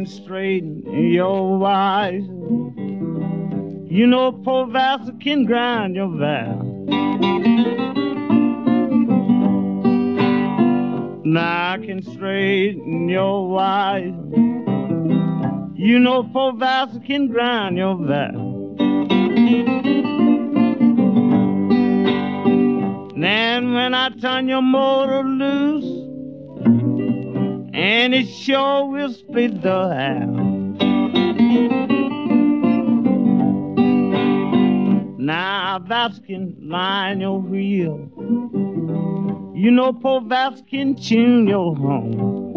can straighten your wise. You know poor Vassal can grind your vow. Now I can straighten your wise. You know poor Vassal can grind your vow. Then when I turn your motor loose, and it sure will split the house. Now Vassal can line your wheel. You know poor Vassal can tune your home.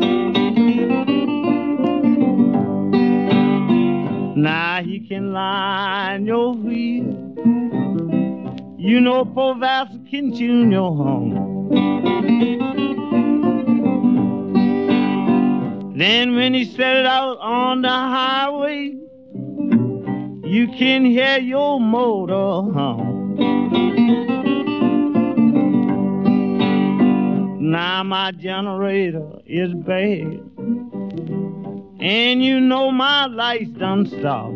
Now he can line your wheel. You know poor Vassal can tune your home. Then when he set out on the highway, you can hear your motor hum. Now my generator is bad, and you know my lights done stopped.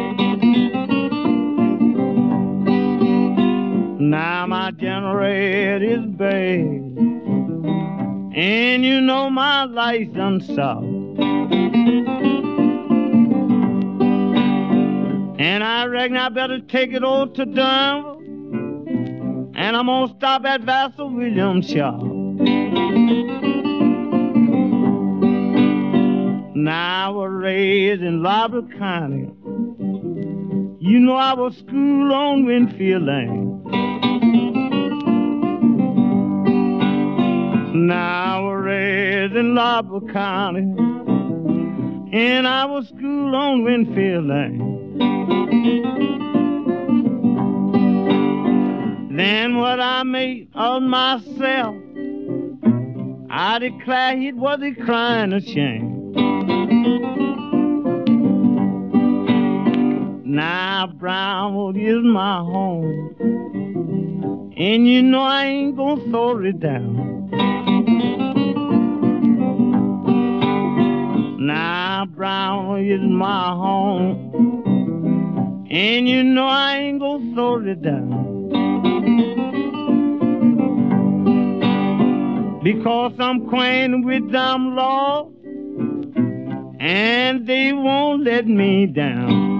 Now my generator is bad, and you know my lights done stopped. And I reckon I better take it over to Denver, and I'm gonna stop at Vassal Williams shop. Now I was raised in Lobby County. You know I was schooled on Winfield Lane. Now I was raised in Lobby County, and I was schooled on Winfield Lane. Then what I made of myself, I declare it was a crying of shame. Now Brownwood is my home, and you know I ain't gonna throw it down. Now Brownwood is my home, and you know I ain't gonna throw it down. Because I'm acquainted with them law, and they won't let me down.